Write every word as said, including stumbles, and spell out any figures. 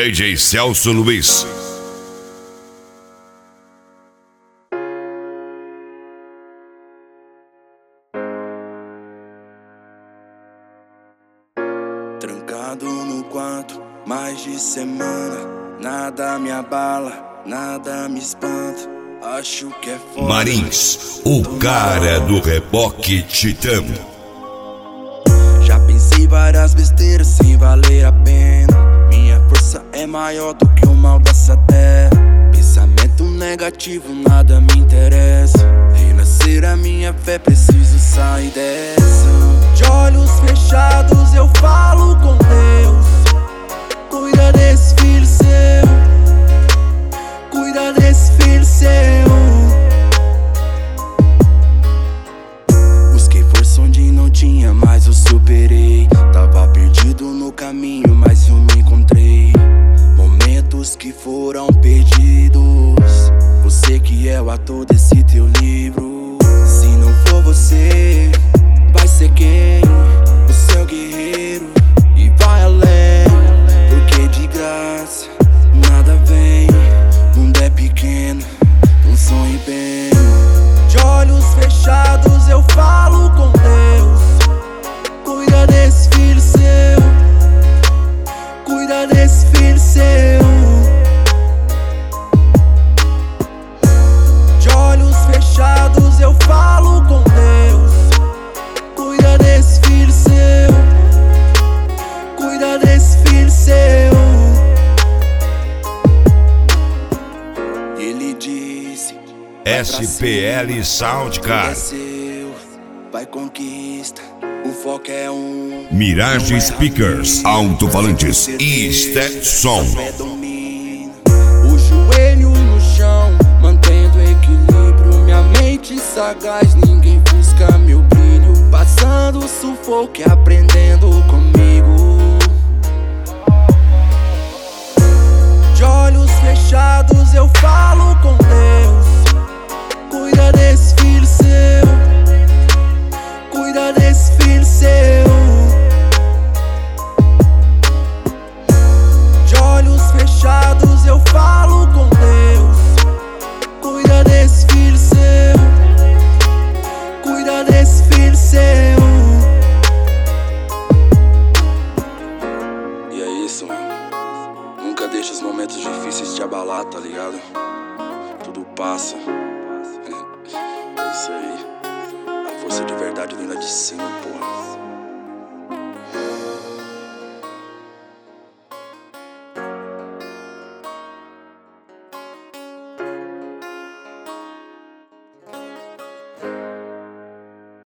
D J Celso Luiz. Trancado no quarto, mais de semana, nada me abala, nada me espanta. Acho que é foda. Marins, o cara do reboque titã. Já pensei várias besteiras sem valer a pena. Minha força é maior do que o mal dessa terra. Pensamento negativo, nada me interessa. Renascer a minha fé, preciso sair dessa. De olhos fechados eu falo com Deus. Cuida desse filho seu, cuida desse filho seu. Busquei força onde não tinha, mas eu superei. Tava perdido no caminho, mas eu me encontrei. Momentos que foram perdidos. Você que é o ator desse teu livro. Se não for você, vai ser quem? O seu guerreiro. E vai além, porque de graça nada vem. O mundo é pequeno, não sonhe bem. De olhos fechados eu falo com Deus. Cuida desse filho seu, cuida desse filho seu. De olhos fechados eu falo com Deus. Cuida desse filho seu, cuida desse filho seu. E ele disse: S P L Sound, cara. é seu, vai conquista, o foco é um. Mirage Não é Speakers, amigo, alto-falantes com e certeza, Stetson. fé domina. O joelho no chão, mantendo equilíbrio. Minha mente sagaz, ninguém busca meu brilho. Passando sufoco e aprendendo comigo. De olhos fechados eu falo com Deus. Cuida desse filho seu, cuida desse filho seu. De olhos fechados eu falo com Deus. Cuida desse filho seu, cuida desse filho seu. E é isso, mano. Nunca deixa os momentos difíceis te abalar, tá ligado? Tudo passa. É isso aí. A força de verdade vem lá de cima, porra.